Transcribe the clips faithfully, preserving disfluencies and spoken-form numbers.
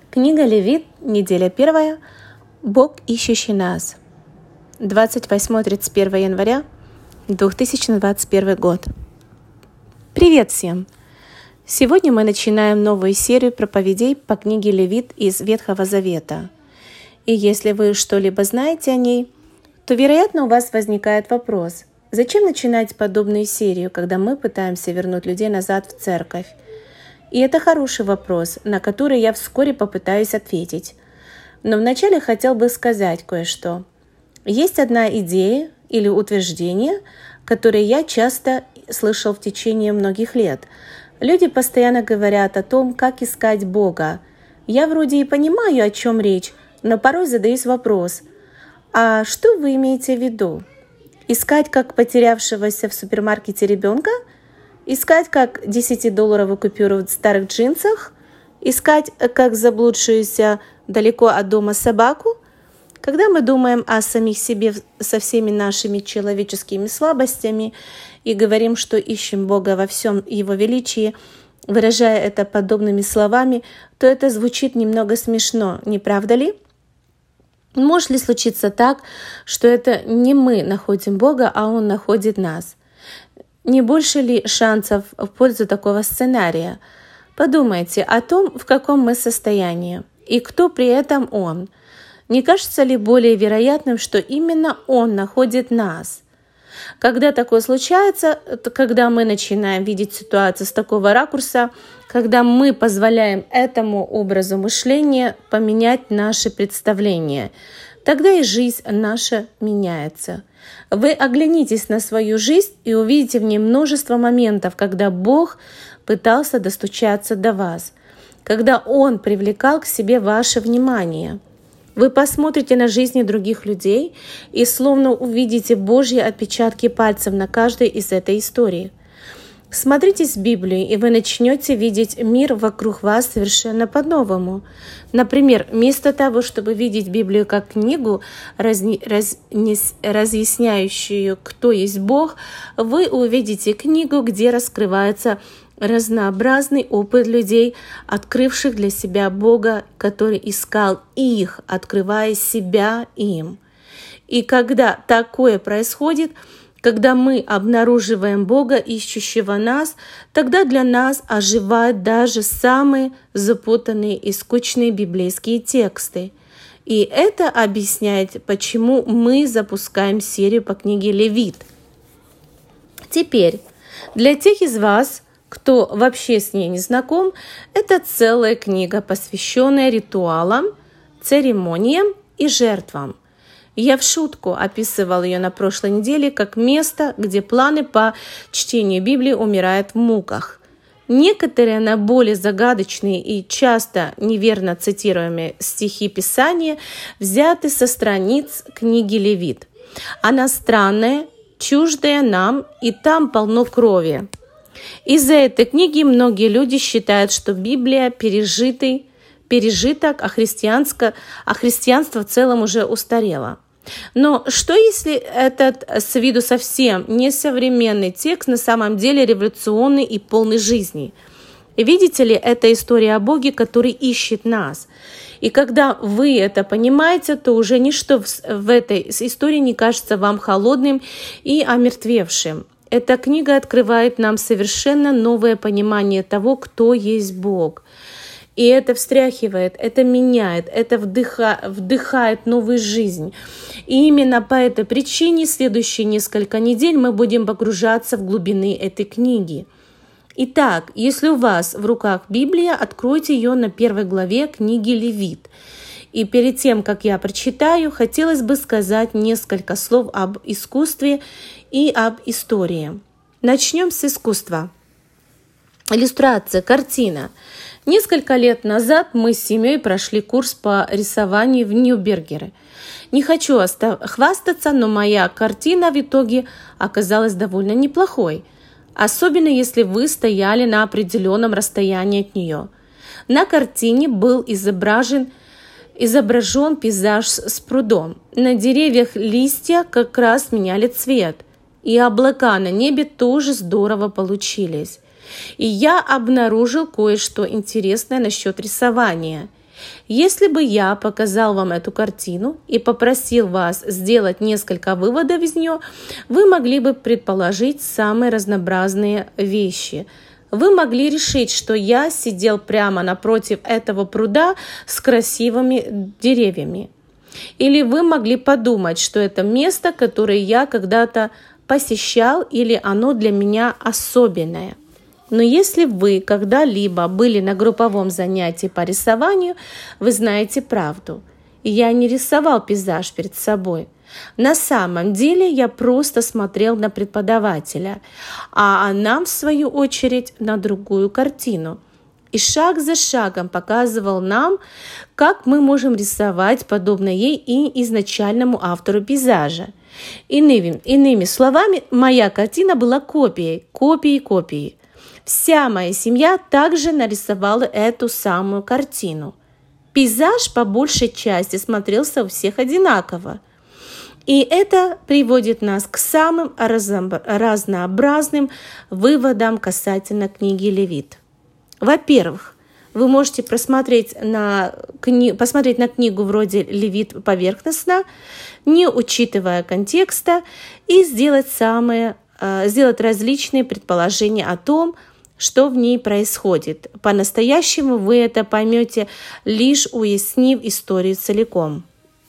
Книга Левит, неделя первая. Бог, ищущий нас. двадцать восьмое — тридцать первое января две тысячи двадцать первый год. Привет всем! Сегодня мы начинаем новую серию проповедей по книге Левит из Ветхого Завета. И если вы что-либо знаете о ней, то, вероятно, у вас возникает вопрос: зачем начинать подобную серию, когда мы пытаемся вернуть людей назад в церковь? И это хороший вопрос, на который я вскоре попытаюсь ответить. Но вначале хотел бы сказать кое-что. Есть одна идея или утверждение, которое я часто слышал в течение многих лет. Люди постоянно говорят о том, как искать Бога. Я вроде и понимаю, о чем речь, но порой задаюсь вопрос: а что вы имеете в виду? Искать как потерявшегося в супермаркете ребенка? Искать как десятидолларовую купюру в старых джинсах? Искать как заблудшуюся далеко от дома собаку? Когда мы думаем о самих себе со всеми нашими человеческими слабостями и говорим, что ищем Бога во всем Его величии, выражая это подобными словами, то это звучит немного смешно, не правда ли? Может ли случиться так, что это не мы находим Бога, а Он находит нас? Не больше ли шансов в пользу такого сценария? Подумайте о том, в каком мы состоянии и кто при этом Он. Не кажется ли более вероятным, что именно Он находит нас? Когда такое случается, это когда мы начинаем видеть ситуацию с такого ракурса, когда мы позволяем этому образу мышления поменять наши представления, тогда и жизнь наша меняется. Вы оглянитесь на свою жизнь и увидите в ней множество моментов, когда Бог пытался достучаться до вас, когда Он привлекал к себе ваше внимание. Вы посмотрите на жизни других людей и словно увидите Божьи отпечатки пальцев на каждой из этой истории. Смотритесь в Библию, и вы начнете видеть мир вокруг вас совершенно по-новому. Например, вместо того, чтобы видеть Библию как книгу, разни, раз, не, разъясняющую, кто есть Бог, вы увидите книгу, где раскрывается разнообразный опыт людей, открывших для себя Бога, который искал их, открывая себя им. И когда такое происходит, когда мы обнаруживаем Бога, ищущего нас, тогда для нас оживают даже самые запутанные и скучные библейские тексты. И это объясняет, почему мы запускаем серию по книге Левит. Теперь, для тех из вас, кто вообще с ней не знаком, это целая книга, посвященная ритуалам, церемониям и жертвам. Я в шутку описывал ее на прошлой неделе как место, где планы по чтению Библии умирают в муках. Некоторые на более загадочные и часто неверно цитируемые стихи Писания взяты со страниц книги Левит. Она странная, чуждая нам, и там полно крови. Из-за этой книги многие люди считают, что Библия пережитый, пережиток, а, христианство, а христианство в целом уже устарело. Но что если этот с виду совсем несовременный текст на самом деле революционный и полный жизни? Видите ли, это история о Боге, который ищет нас. И когда вы это понимаете, то уже ничто в этой истории не кажется вам холодным и омертвевшим. Эта книга открывает нам совершенно новое понимание того, кто есть Бог. И это встряхивает, это меняет, это вдыха, вдыхает новую жизнь. И именно по этой причине следующие несколько недель мы будем погружаться в глубины этой книги. Итак, если у вас в руках Библия, откройте ее на первой главе книги Левит. И перед тем, как я прочитаю, хотелось бы сказать несколько слов об искусстве и об истории. Начнем с искусства. Иллюстрация, картина. Несколько лет назад мы с семьей прошли курс по рисованию в Нью-Бергере. Не хочу остав- хвастаться, но моя картина в итоге оказалась довольно неплохой, особенно если вы стояли на определенном расстоянии от нее. На картине был изображен изображен пейзаж с прудом. На деревьях листья как раз меняли цвет, и облака на небе тоже здорово получились. И я обнаружил кое-что интересное насчет рисования. Если бы я показал вам эту картину и попросил вас сделать несколько выводов из нее, вы могли бы предположить самые разнообразные вещи. Вы могли решить, что я сидел прямо напротив этого пруда с красивыми деревьями. Или вы могли подумать, что это место, которое я когда-то посещал, или оно для меня особенное. Но если вы когда-либо были на групповом занятии по рисованию, вы знаете правду. И я не рисовал пейзаж перед собой. На самом деле я просто смотрел на преподавателя, а она, в свою очередь, на другую картину. И шаг за шагом показывал нам, как мы можем рисовать подобно ей и изначальному автору пейзажа. Иными, иными словами, моя картина была копией, копией, копией. Вся моя семья также нарисовала эту самую картину. Пейзаж по большей части смотрелся у всех одинаково. И это приводит нас к самым разнообразным выводам касательно книги Левит. Во-первых, вы можете просмотреть на кни... посмотреть на книгу вроде Левит поверхностно, не учитывая контекста, и сделать, самые, сделать различные предположения о том, что в ней происходит. По-настоящему вы это поймете, лишь уяснив историю целиком.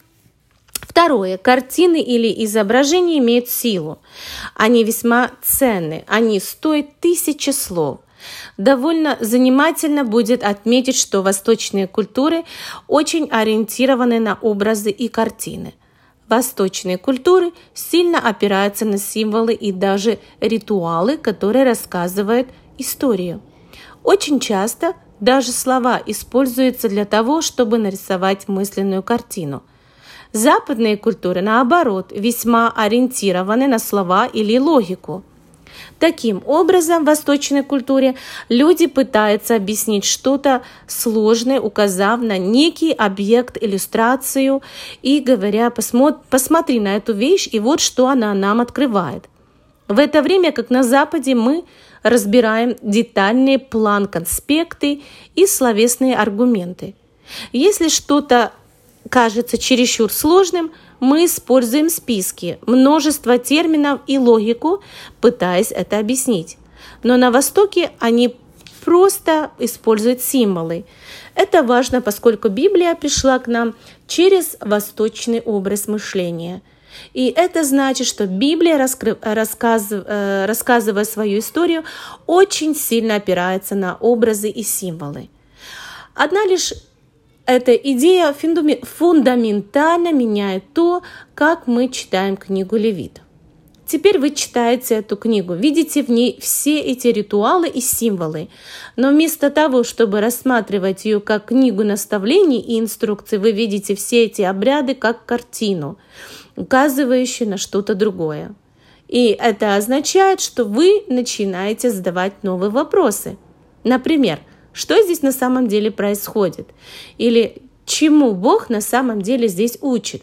Второе. Картины или изображения имеют силу. Они весьма ценны. Они стоят тысячи слов. Довольно занимательно будет отметить, что восточные культуры очень ориентированы на образы и картины. Восточные культуры сильно опираются на символы и даже ритуалы, которые рассказывают историю. Очень часто даже слова используются для того, чтобы нарисовать мысленную картину. Западные культуры, наоборот, весьма ориентированы на слова или логику. Таким образом, в восточной культуре люди пытаются объяснить что-то сложное, указав на некий объект, иллюстрацию и говоря: посмотри на эту вещь, и вот что она нам открывает. В это время, как на Западе, мы разбираем детальные план-конспекты и словесные аргументы. Если что-то кажется чересчур сложным, мы используем списки, множество терминов и логику, пытаясь это объяснить. Но на Востоке они просто используют символы. Это важно, поскольку Библия пришла к нам через восточный образ мышления. И это значит, что Библия, раскрыв, рассказыв, э, рассказывая свою историю, очень сильно опирается на образы и символы. Одна лишь эта идея фундаментально меняет то, как мы читаем книгу Левит. Теперь вы читаете эту книгу, видите в ней все эти ритуалы и символы, но вместо того, чтобы рассматривать ее как книгу наставлений и инструкций, вы видите все эти обряды как картину, указывающую на что-то другое. И это означает, что вы начинаете задавать новые вопросы. Например, что здесь на самом деле происходит? Или чему Бог на самом деле здесь учит?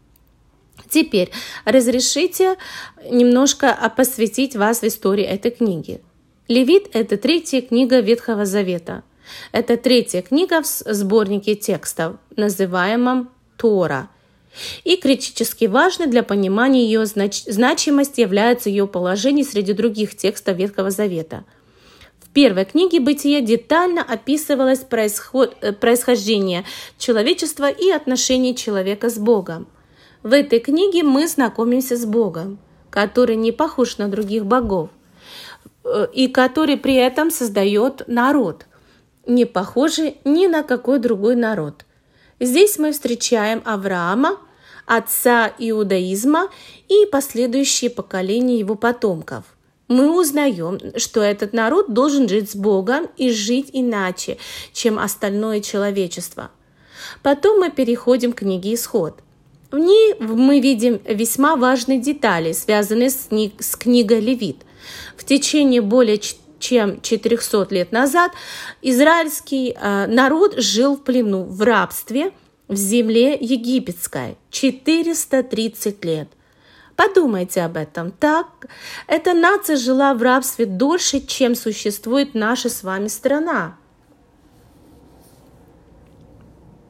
Теперь разрешите немножко посвятить вас в историю этой книги. Левит – это третья книга Ветхого Завета. Это третья книга в сборнике текстов, называемом Тора. И критически важной для понимания ее знач- значимости является ее положение среди других текстов Ветхого Завета. В первой книге Бытия детально описывалось происход... происхождение человечества и отношения человека с Богом. В этой книге мы знакомимся с Богом, который не похож на других богов, и который при этом создает народ, не похожий ни на какой другой народ. Здесь мы встречаем Авраама, отца иудаизма, и последующие поколения его потомков. Мы узнаем, что этот народ должен жить с Богом и жить иначе, чем остальное человечество. Потом мы переходим к книге Исход. В ней мы видим весьма важные детали, связанные с, кни- с книгой Левит. В течение более чем четырехсот лет назад израильский э, народ жил в плену, в рабстве в земле египетской четыреста тридцать лет. Подумайте об этом. Так, эта нация жила в рабстве дольше, чем существует наша с вами страна.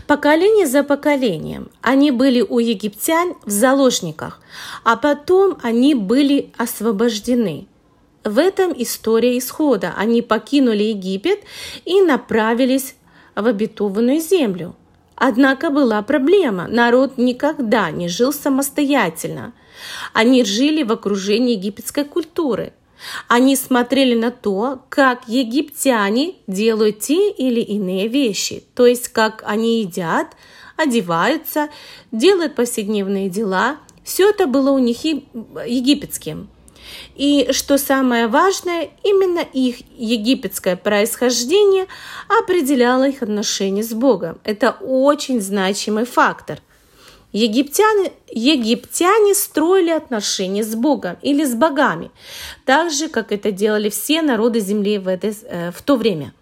Поколение за поколением они были у египтян в заложниках, а потом они были освобождены. В этом история исхода. Они покинули Египет и направились в обетованную землю. Однако была проблема. Народ никогда не жил самостоятельно. Они жили в окружении египетской культуры. Они смотрели на то, как египтяне делают те или иные вещи, то есть как они едят, одеваются, делают повседневные дела. Все это было у них египетским. И что самое важное, именно их египетское происхождение определяло их отношения с Богом. Это очень значимый фактор. Египтяне, египтяне строили отношения с Богом или с богами, так же, как это делали все народы земли в, это, в то время.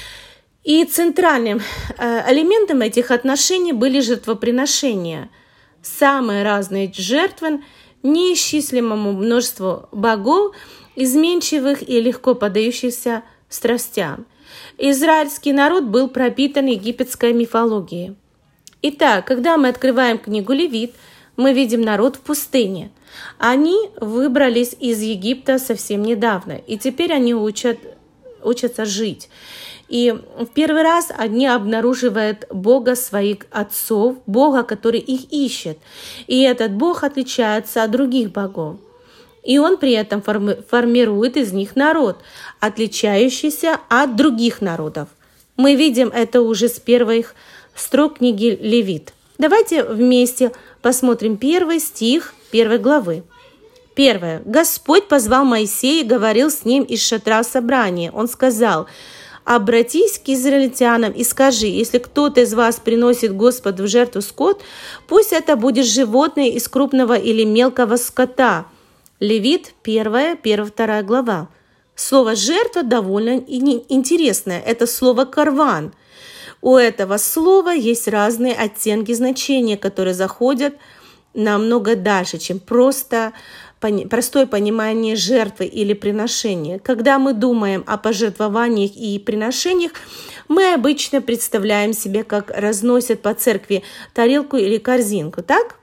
И центральным элементом этих отношений были жертвоприношения. Самые разные жертвы неисчислимому множеству богов, изменчивых и легко поддающихся страстям. Израильский народ был пропитан египетской мифологией. Итак, когда мы открываем книгу Левит, мы видим народ в пустыне. Они выбрались из Египта совсем недавно, и теперь они учат, учатся жить. И в первый раз они обнаруживают Бога своих отцов, Бога, который их ищет. И этот Бог отличается от других богов. И он при этом форми- формирует из них народ, отличающийся от других народов. Мы видим это уже с первых строк книги Левит. Давайте вместе посмотрим первый стих первой главы. Первое. Господь позвал Моисея и говорил с ним из шатра собрания. Он сказал: «Обратись к израильтянам и скажи, если кто-то из вас приносит Господу в жертву скот, пусть это будет животное из крупного или мелкого скота». Левит, первая, первая, вторая глава. Слово «жертва» довольно интересное. Это слово «карван». У этого слова есть разные оттенки значения, которые заходят намного дальше, чем просто простое понимание жертвы или приношения. Когда мы думаем о пожертвованиях и приношениях, мы обычно представляем себе, как разносят по церкви тарелку или корзинку, так?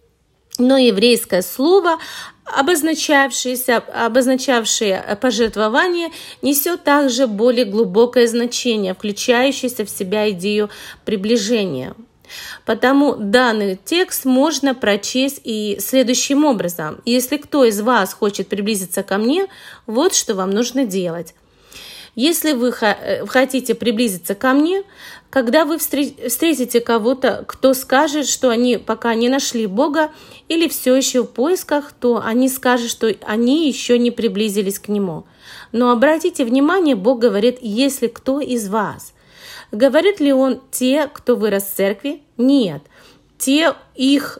Но еврейское слово, обозначавшее, обозначавшее пожертвование, несет также более глубокое значение, включающее в себя идею приближения. Потому данный текст можно прочесть и следующим образом. Если кто из вас хочет приблизиться ко мне, вот что вам нужно делать. Если вы хотите приблизиться ко мне, когда вы встретите кого-то, кто скажет, что они пока не нашли Бога или все еще в поисках, то они скажут, что они еще не приблизились к Нему. Но обратите внимание, Бог говорит: «если кто из вас». Говорит ли он те, кто вырос в церкви? Нет. Те их,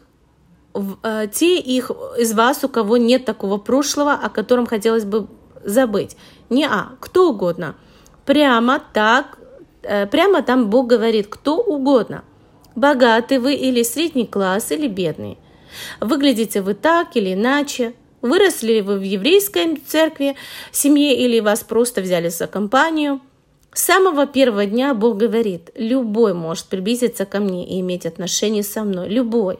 те их из вас, у кого нет такого прошлого, о котором хотелось бы забыть. Не а, кто угодно. Прямо так, прямо там Бог говорит: кто угодно. Богатый вы или средний класс, или бедный. Выглядите вы так или иначе. Выросли ли вы в еврейской церкви, семье, или вас просто взяли за компанию. С самого первого дня Бог говорит: любой может приблизиться ко мне и иметь отношения со мной. Любой.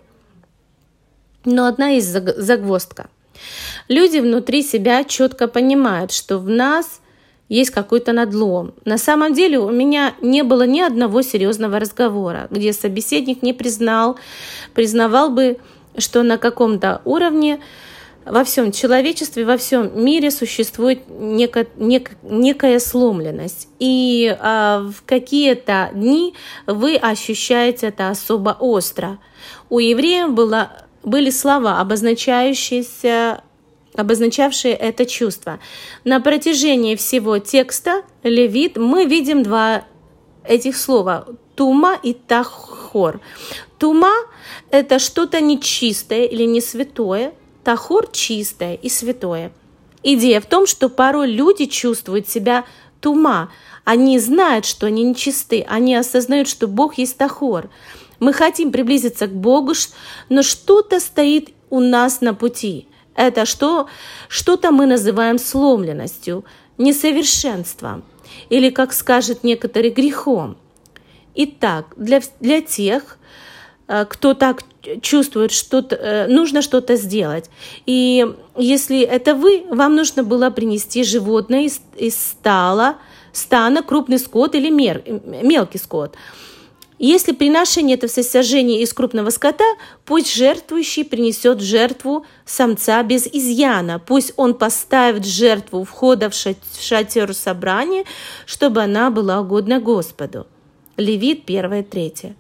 Но одна есть загвоздка. Люди внутри себя четко понимают, что в нас есть какой-то надлом. На самом деле у меня не было ни одного серьезного разговора, где собеседник не признал, признавал бы, что на каком-то уровне во всем человечестве, во всем мире существует некая, нек, некая сломленность. И а, в какие-то дни вы ощущаете это особо остро. У евреев было, были слова, обозначающиеся, обозначавшие это чувство. На протяжении всего текста Левит мы видим два этих слова – тума и тахор. Тума – это что-то нечистое или не святое, тахор – чистое и святое. Идея в том, что порой люди чувствуют себя тума. Они знают, что они нечисты, они осознают, что Бог есть тахор. Мы хотим приблизиться к Богу, но что-то стоит у нас на пути. Это что, что-то мы называем сломленностью, несовершенством или, как скажут некоторые, грехом. Итак, для, для тех, кто так чувствует, что нужно что-то сделать. И если это вы, вам нужно было принести животное из, из стала, стана, крупный скот или мер, мелкий скот. Если приношение это всесожжение из крупного скота, пусть жертвующий принесет в жертву самца без изъяна. Пусть он поставит жертву у входа в шатер собрания, чтобы она была угодна Господу. Левит первое, третье.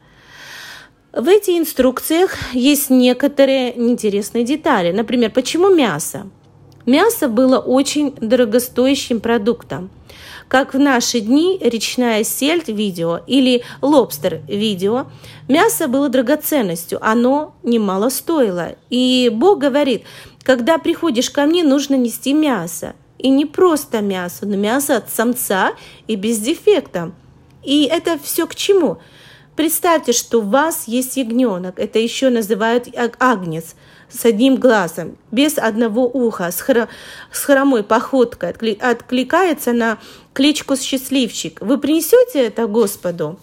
В этих инструкциях есть некоторые интересные детали. Например, почему мясо? Мясо было очень дорогостоящим продуктом. Как в наши дни речная сельдь видео или лобстер видео, мясо было драгоценностью, оно немало стоило. И Бог говорит, когда приходишь ко мне, нужно нести мясо. И не просто мясо, но мясо от самца и без дефекта. И это все к чему? Представьте, что у вас есть ягненок, это еще называют агнец, с одним глазом, без одного уха, с, хро- с хромой походкой, откли- откликается на кличку «Счастливчик». Вы принесете это Господу?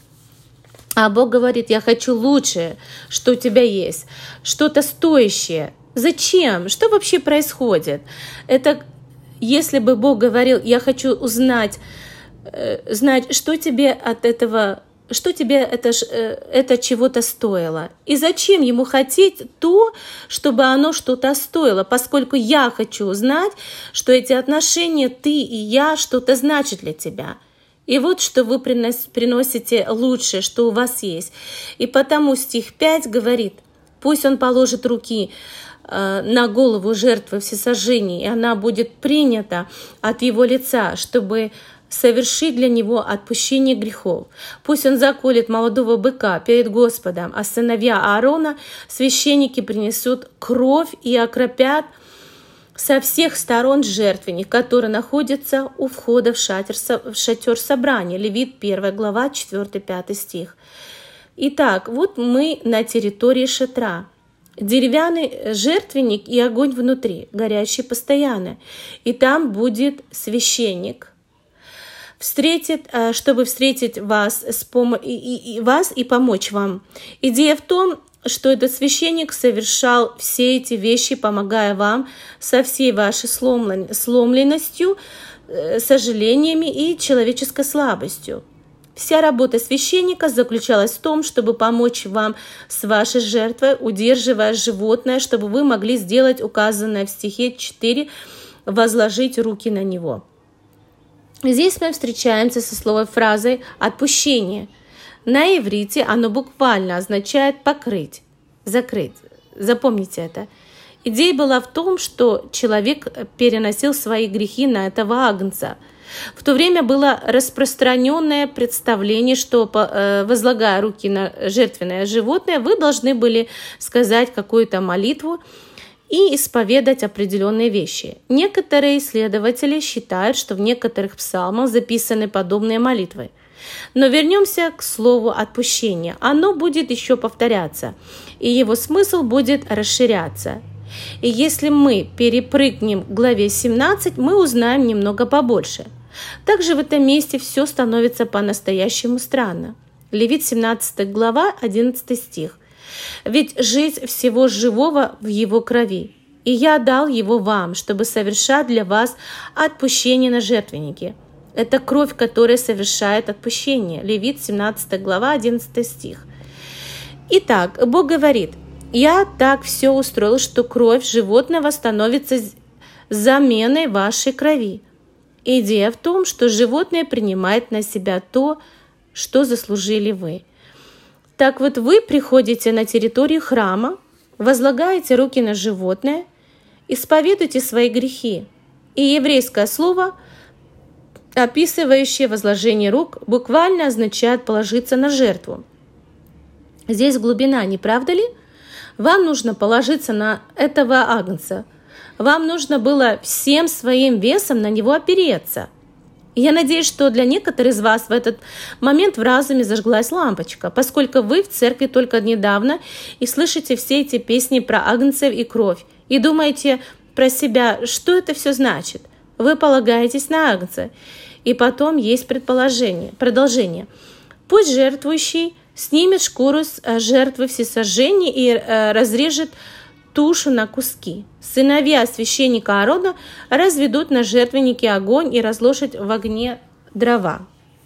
А Бог говорит, я хочу лучшее, что у тебя есть, что-то стоящее. Зачем? Что вообще происходит? Это если бы Бог говорил, я хочу узнать, э, знать, что тебе от этого что тебе это, это чего-то стоило. И зачем ему хотеть то, чтобы оно что-то стоило, поскольку я хочу узнать, что эти отношения, ты и я, что-то значат для тебя. И вот что вы приносите лучшее, что у вас есть. И потому стих пять говорит, пусть он положит руки э, на голову жертвы всесожжения, и она будет принята от его лица, чтобы совершить для него отпущение грехов. Пусть он заколет молодого быка перед Господом, а сыновья Аарона, священники, принесут кровь и окропят со всех сторон жертвенник, который находится у входа в шатер, в шатер собрания. Левит первая глава, четвёртый-пятый стих. Итак, вот мы на территории шатра. Деревянный жертвенник и огонь внутри, горящий постоянно. И там будет священник, встретит, чтобы встретить вас, с пом... и, и, и вас и помочь вам. Идея в том, что этот священник совершал все эти вещи, помогая вам со всей вашей сломлен... сломленностью, сожалениями и человеческой слабостью. Вся работа священника заключалась в том, чтобы помочь вам с вашей жертвой, удерживая животное, чтобы вы могли сделать указанное в стихе четыре, возложить руки на него. Здесь мы встречаемся со словом фразой «отпущение». На иврите оно буквально означает «покрыть», «закрыть». Запомните это. Идея была в том, что человек переносил свои грехи на этого агнца. В то время было распространенное представление, что, возлагая руки на жертвенное животное, вы должны были сказать какую-то молитву и исповедать определенные вещи. Некоторые исследователи считают, что в некоторых псалмах записаны подобные молитвы. Но вернемся к слову «отпущение». Оно будет еще повторяться, и его смысл будет расширяться. И если мы перепрыгнем к главе семнадцать, мы узнаем немного побольше. Также в этом месте все становится по-настоящему странно. Левит семнадцатая глава, одиннадцатый стих. «Ведь жизнь всего живого в его крови, и я дал его вам, чтобы совершать для вас отпущение на жертвеннике». Это кровь, которая совершает отпущение. Левит семнадцатая глава, одиннадцатый стих. Итак, Бог говорит, «Я так все устроил, что кровь животного становится заменой вашей крови». Идея в том, что животное принимает на себя то, что заслужили вы. Так вот, вы приходите на территорию храма, возлагаете руки на животное, исповедуете свои грехи. И еврейское слово, описывающее возложение рук, буквально означает положиться на жертву. Здесь глубина, не правда ли? Вам нужно положиться на этого агнца. Вам нужно было всем своим весом на него опереться. И я надеюсь, что для некоторых из вас в этот момент в разуме зажглась лампочка, поскольку вы в церкви только недавно и слышите все эти песни про агнцев и кровь, и думаете про себя, что это все значит. Вы полагаетесь на агнца. И потом есть предположение, продолжение. Пусть жертвующий снимет шкуру с жертвы всесожжения и разрежет тушу на куски. Сыновья священника Аарона разведут на жертвеннике огонь и разложат в огне дрова.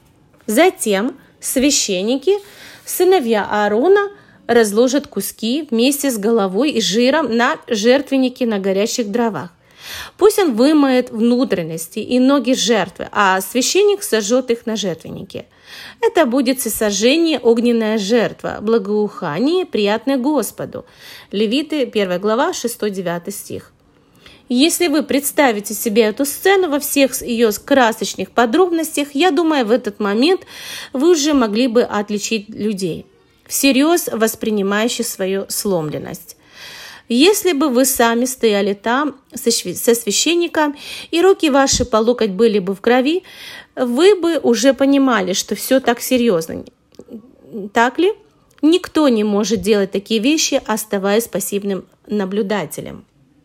Затем священники, сыновья Аарона, разложат куски вместе с головой и жиром на жертвеннике на горящих дровах. Пусть он вымоет внутренности и ноги жертвы, а священник сожжет их на жертвеннике. Это будет всесожжение, огненная жертва, благоухание, приятное Господу. Левиты, первая глава, шестой-девятый стих. Если вы представите себе эту сцену во всех ее красочных подробностях, я думаю, в этот момент вы уже могли бы отличить людей, всерьез воспринимающих свою сломленность. Если бы вы сами стояли там со священником, и руки ваши по локоть были бы в крови, вы бы уже понимали, что все так серьезно. Так ли? Никто не может делать такие вещи, оставаясь пассивным наблюдателем.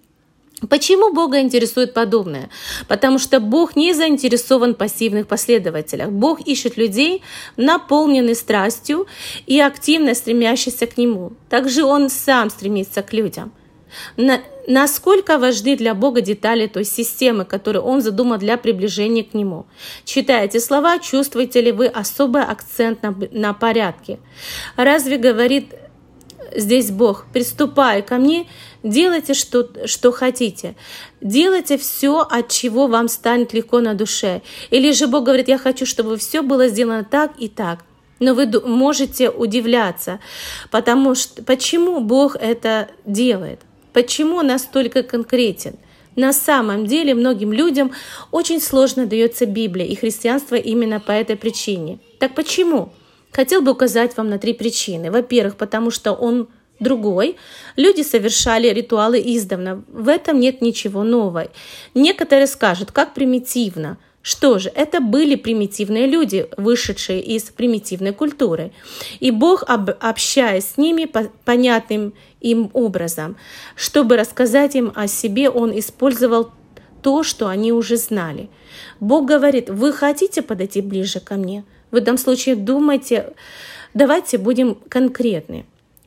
Почему Бога интересует подобное? Потому что Бог не заинтересован в пассивных последователях. Бог ищет людей, наполненных страстью и активно стремящихся к Нему. Также Он сам стремится к людям. На, насколько важны для Бога детали той системы, которую Он задумал для приближения к Нему? Читая эти слова, чувствуете ли вы особый акцент на, на порядке? Разве говорит здесь Бог: «Приступай ко мне, делайте, что, что хотите, делайте все, от чего вам станет легко на душе». Или же Бог говорит: «Я хочу, чтобы все было сделано так и так». Но вы можете удивляться, потому что почему Бог это делает? Почему Он настолько конкретен? На самом деле многим людям очень сложно дается Библия и христианство именно по этой причине. Так почему? Хотел бы указать вам на три причины. Во-первых, потому что он другой. Люди совершали ритуалы издавна. В этом нет ничего нового. Некоторые скажут: как примитивно. Что же, это были примитивные люди, вышедшие из примитивной культуры. И Бог, общаясь с ними понятным им образом, чтобы рассказать им о себе, Он использовал то, что они уже знали. Бог говорит: вы хотите подойти ближе ко мне? В этом случае думайте, давайте будем конкретны.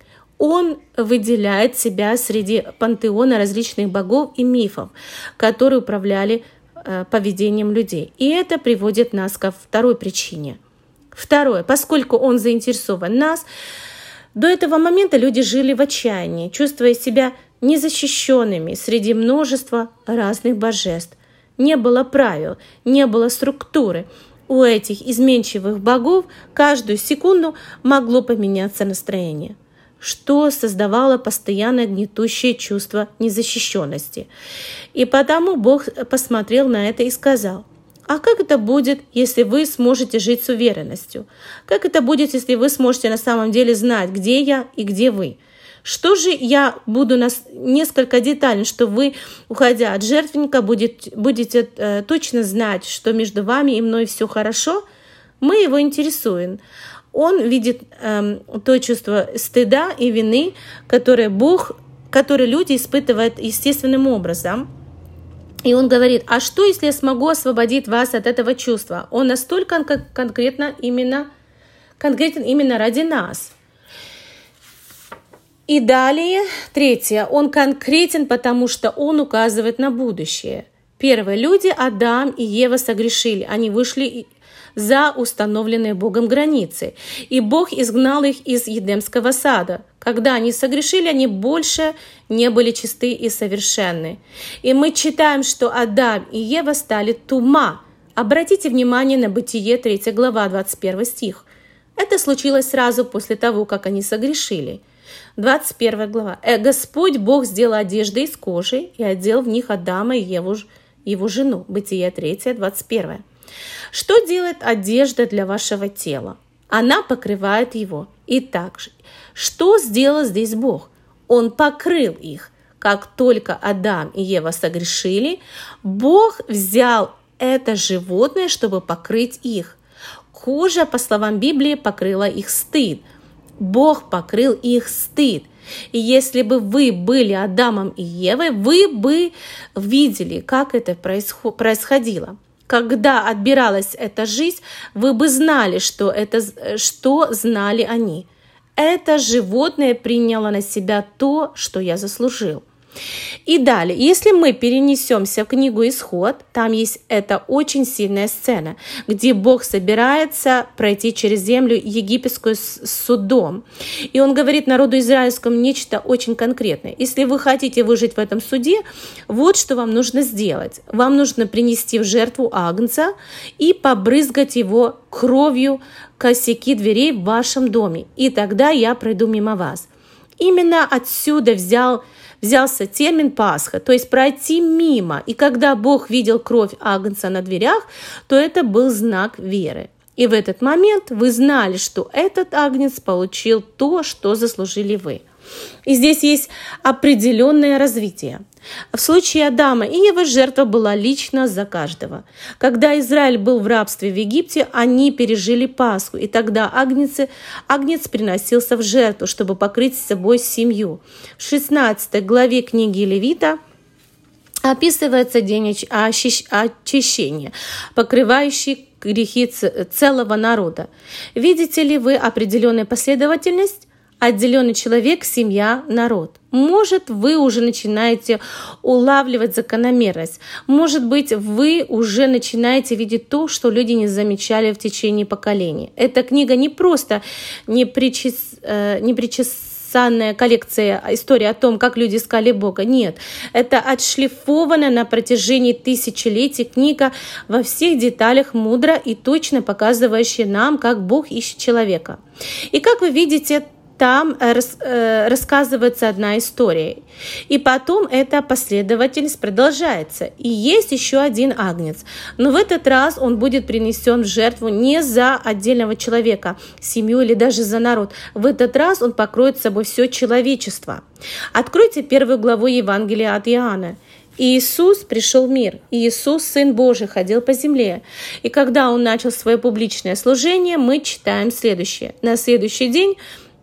Он выделяет себя среди пантеона различных богов и мифов, которые управляли э, поведением людей. И это приводит нас ко второй причине. Второе. Поскольку Он заинтересован в нас, до этого момента люди жили в отчаянии, чувствуя себя незащищенными среди множества разных божеств. Не было правил, не было структуры. У этих изменчивых богов каждую секунду могло поменяться настроение, что создавало постоянное гнетущее чувство незащищенности. И потому Бог посмотрел на это и сказал: а как это будет, если вы сможете жить с уверенностью? Как это будет, если вы сможете на самом деле знать, где я и где вы? Что же я буду нас несколько детально, что вы, уходя от жертвенника, будете, будете э, точно знать, что между вами и мной все хорошо? Мы его интересуем. Он видит э, то чувство стыда и вины, которое Бог, которое люди испытывают естественным образом. И он говорит: а что, если я смогу освободить вас от этого чувства? Он настолько конкретно именно, конкретен именно ради нас. И далее, третье, он конкретен, потому что он указывает на будущее. Первые люди, Адам и Ева, согрешили. Они вышли за установленные Богом границы. И Бог изгнал их из Едемского сада. Когда они согрешили, они больше не были чисты и совершенны. И мы читаем, что Адам и Ева стали тума. Обратите внимание на Бытие, третья глава, двадцать первый стих. Это случилось сразу после того, как они согрешили. двадцать первая глава. «Э, Господь Бог сделал одежды из кожи и одел в них Адама и Еву, его жену». Бытие третья, двадцать первая. Что делает одежда для вашего тела? Она покрывает его. Итак, что сделал здесь Бог? Он покрыл их. Как только Адам и Ева согрешили, Бог взял это животное, чтобы покрыть их. Кожа, по словам Библии, покрыла их стыд. Бог покрыл их стыд. И если бы вы были Адамом и Евой, вы бы видели, как это происходило. когда отбиралась эта жизнь, вы бы знали, что, это, что знали они. Это животное приняло на себя то, что я заслужил. И далее, если мы перенесемся в книгу «Исход», там есть эта очень сильная сцена, где Бог собирается пройти через землю египетскую с судом. И Он говорит народу израильскому нечто очень конкретное. Если вы хотите выжить в этом суде, вот что вам нужно сделать. Вам нужно принести в жертву агнца и побрызгать его кровью косяки дверей в вашем доме, и тогда я пройду мимо вас. Именно отсюда взял взялся термин Пасха, то есть пройти мимо. И когда Бог видел кровь агнца на дверях, то это был знак веры. И в этот момент вы знали, что этот агнец получил то, что заслужили вы. И здесь есть определенное развитие. В случае Адама и Евы жертва была лично за каждого. Когда Израиль был в рабстве в Египте, они пережили Пасху, и тогда агнец, агнец приносился в жертву, чтобы покрыть собой семью. В шестнадцатой главе книги Левита описывается день очищения, покрывающий грехи целого народа. Видите ли вы определенную последовательность? Отделенный человек, семья, народ. Может, вы уже начинаете улавливать закономерность. Может быть, вы уже начинаете видеть то, что люди не замечали в течение поколений. Эта книга не просто непричес... непричесанная коллекция истории о том, как люди искали Бога. Нет, это отшлифованная на протяжении тысячелетий книга во всех деталях, мудро и точно показывающая нам, как Бог ищет человека. И как вы видите, там рас, э, рассказывается одна история. И потом эта последовательность продолжается. И есть еще один агнец. Но в этот раз он будет принесен в жертву не за отдельного человека, семью или даже за народ. В этот раз он покроет собой все человечество. Откройте первую главу Евангелия от Иоанна. Иисус пришел в мир. Иисус, Сын Божий, ходил по земле. И когда Он начал свое публичное служение, мы читаем следующее. На следующий день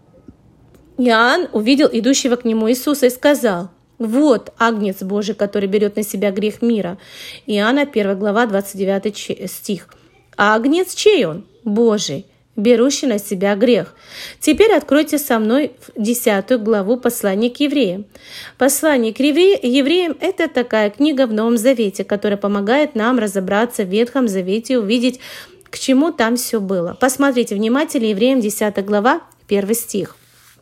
Иоанн увидел идущего к нему Иисуса и сказал: «Вот агнец Божий, который берет на себя грех мира». Иоанна первая глава, двадцать девятый стих. А агнец чей он? Божий, берущий на себя грех. Теперь откройте со мной десятую главу послания к евреям. Послание к евреям – это такая книга в Новом Завете, которая помогает нам разобраться в Ветхом Завете и увидеть, к чему там все было. Посмотрите внимательно, Евреям десятая глава, первый стих.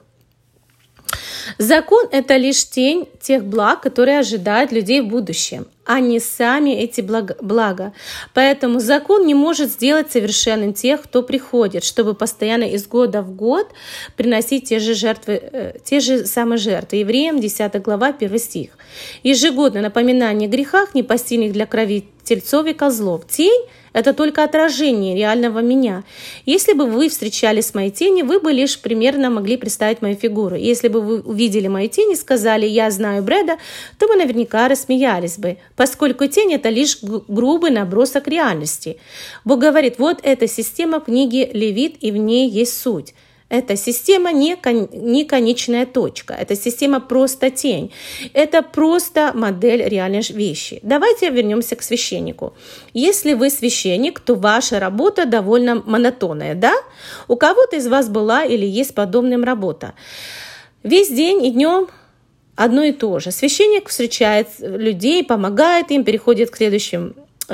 Закон – это лишь тень тех благ, которые ожидают людей в будущем, а не сами эти блага. Поэтому закон не может сделать совершенным тех, кто приходит, чтобы постоянно из года в год приносить те же, жертвы, те же самые жертвы. Евреям десятая глава, первый стих. Ежегодное напоминание о грехах, непостильных для крови тельцов и козлов. Тень – это только отражение реального меня. Если бы вы встречались с моей тенью, вы бы лишь примерно могли представить мою фигуру. Если бы вы увидели мою тень и сказали: «Я знаю Брэда», то вы наверняка рассмеялись бы, поскольку тень – это лишь грубый набросок реальности. Бог говорит: вот эта система в книге Левит, и в ней есть суть. Эта система не, кон, не конечная точка. Эта система просто тень. Это просто модель реальной вещи. Давайте вернемся к священнику. Если вы священник, то ваша работа довольно монотонная, да? У кого-то из вас была или есть подобная работа. Весь день и днем одно и то же. Священник встречает людей, помогает им, переходит к следующим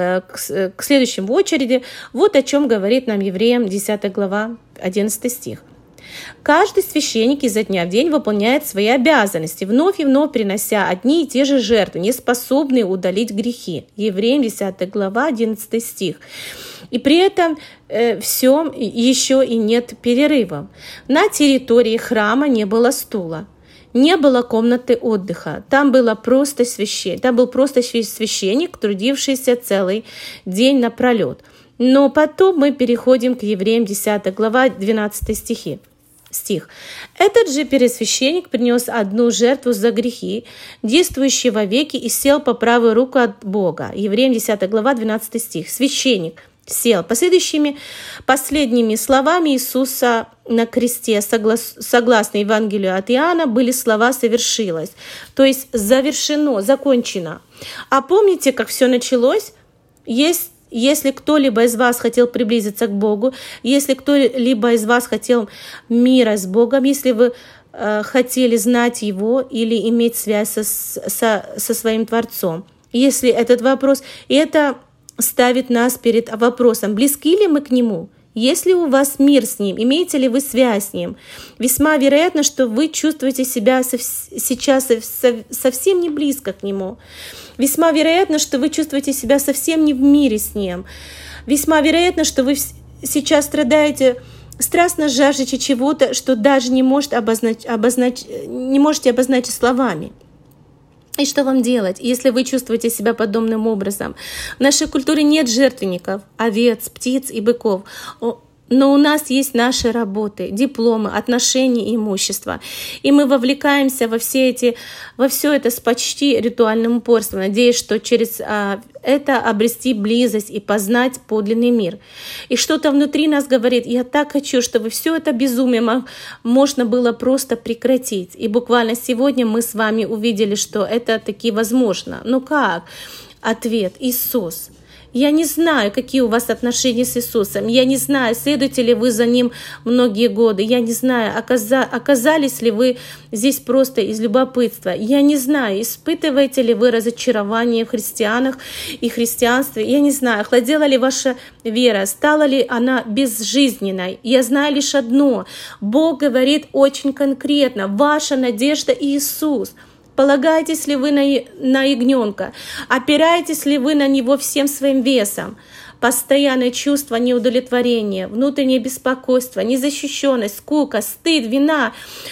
к следующим в очереди. Вот о чем говорит нам Евреям десятая глава, одиннадцатый стих. Каждый священник изо дня в день выполняет свои обязанности, вновь и вновь принося одни и те же жертвы, не способные удалить грехи. Евреям десятая глава, одиннадцатый стих. И при этом э, всем еще и нет перерыва. На территории храма не было стула. Не было комнаты отдыха. Там, было просто священ... Там был просто священник, трудившийся целый день напролет. Но потом мы переходим к Евреям десятая глава, двенадцатый стихи. Стих. Этот же первосвященник принес одну жертву за грехи, действующий вовеки, и сел по правую руку от Бога. Евреям десятая глава, двенадцатый стих. Священник сел. Последующими последними словами Иисуса на кресте, соглас, согласно Евангелию от Иоанна, были слова «совершилось», то есть завершено, закончено. А помните, как все началось? Есть Если кто-либо из вас хотел приблизиться к Богу, если кто-либо из вас хотел мира с Богом, если вы э, хотели знать Его или иметь связь со, со, со своим Творцом, если этот вопрос, и это ставит нас перед вопросом, близки ли мы к Нему? Есть ли у вас мир с Ним? Имеете ли вы связь с Ним? Весьма вероятно, что вы чувствуете себя сейчас совсем не близко к Нему. Весьма вероятно, что вы чувствуете себя совсем не в мире с Ним. Весьма вероятно, что вы сейчас страдаете, страстно жаждете чего-то, что даже не, может обознач... Обознач... не можете обозначить словами. И что вам делать, если вы чувствуете себя подобным образом? В нашей культуре нет жертвенников, овец, птиц и быков. Но у нас есть наши работы, дипломы, отношения и имущество. И мы вовлекаемся во все эти, во все это с почти ритуальным упорством, надеясь, что через а, это обрести близость и познать подлинный мир. И что-то внутри нас говорит, я так хочу, чтобы все это безумие можно было просто прекратить. И буквально сегодня мы с вами увидели, что это таки возможно. Но как? Ответ — Иисус. Я не знаю, какие у вас отношения с Иисусом. Я не знаю, следуете ли вы за Ним многие годы. Я не знаю, оказались ли вы здесь просто из любопытства. Я не знаю, испытываете ли вы разочарование в христианах и христианстве. Я не знаю, охладела ли ваша вера, стала ли она безжизненной. Я знаю лишь одно. Бог говорит очень конкретно. Ваша надежда — Иисус. Полагаетесь ли вы на, на ягненка? Опираетесь ли вы на него всем своим весом? Постоянное чувство неудовлетворения, внутреннее беспокойство, незащищенность, скука, стыд, вина.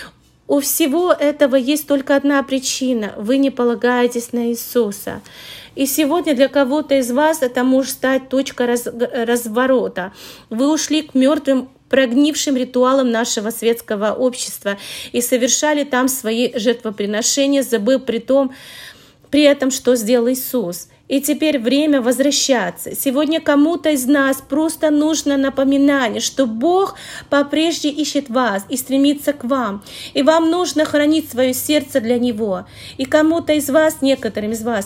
У всего этого есть только одна причина. Вы не полагаетесь на Иисуса. И сегодня для кого-то из вас это может стать точкой раз, разворота. Вы ушли к мертвым, прогнившим ритуалам нашего светского общества и совершали там свои жертвоприношения, забыв при том, при этом, что сделал Иисус. И теперь время возвращаться. Сегодня кому-то из нас просто нужно напоминание, что Бог попрежде ищет вас и стремится к вам. И вам нужно хранить свое сердце для Него. И кому-то из вас, некоторым из вас,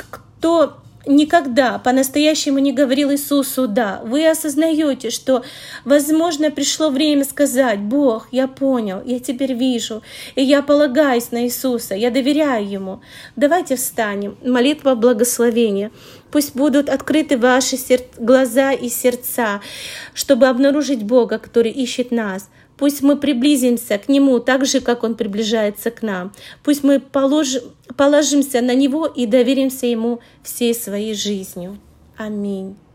кто никогда по-настоящему не говорил Иисусу «да», вы осознаете, что, возможно, пришло время сказать: «Бог, я понял, я теперь вижу, и я полагаюсь на Иисуса, я доверяю Ему». Давайте встанем. Молитва благословения. Пусть будут открыты ваши сер... глаза и сердца, чтобы обнаружить Бога, который ищет нас. Пусть мы приблизимся к Нему так же, как Он приближается к нам. Пусть мы положим, положимся на Него и доверимся Ему всей своей жизнью. Аминь.